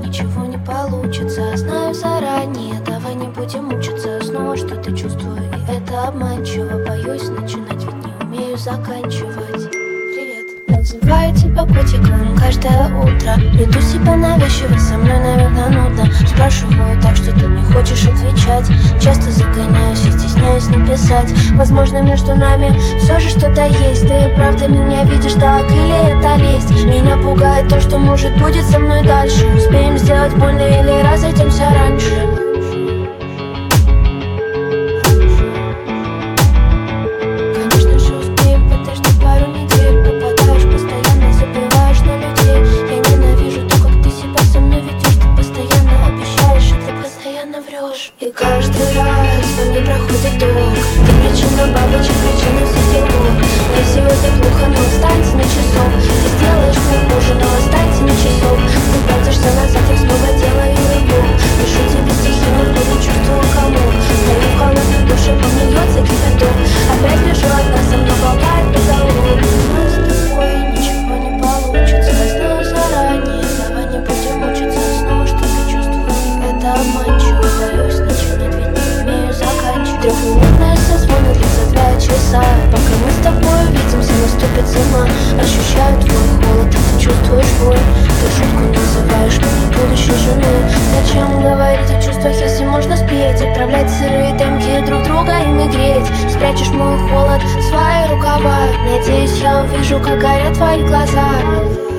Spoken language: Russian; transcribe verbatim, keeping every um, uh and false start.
ничего не получится. Знаю заранее, давай не будем мучиться. Снова что-то чувствую, и это обманчиво. Боюсь начинать, ведь не умею заканчивать. Называю тебя котиком каждое утро. Веду себя навязчиво, со мной, наверное, нудно. Спрашиваю так, что ты не хочешь отвечать. Часто загоняюсь и стесняюсь написать. Возможно, между нами все же что-то есть. Ты правда меня видишь так или это лесть? Меня пугает то, что может будет со мной дальше. Успеем сделать больно или разойдемся раньше. И каждый раз по мне проходит ток. Ты причина бабочек, причина всех дел. Мне сегодня плохо, но останься на часов. Ты сделаешь мне хуже, но останься на часов. Ты платишься назад, я снова делаю его. Пишу тебе стихи, но вроде чувствую комок. Стою в холодной душе, помнется кипяток. Опять лежу одна, со мной болтает потолок. У нас с тобой ничего не получится. Я знаю заранее, давай не будем мучиться. Снова что-то чувствую, это обманчиво. Боюсь начинать, ведь не умею заканчивать. Трехминутная созвона длится два часа. Пока мы с тобой видимся, наступит зима. Ощущаю твой холод, и ты чувствуешь боль. Ты шутку называешь меня будущей женой. Зачем говорить о чувствах, если можно спеть? Отправлять сырые демки друг друга ими греть. Спрячешь мой холод в свои рукава. Надеюсь, я увижу, как горят твои глаза.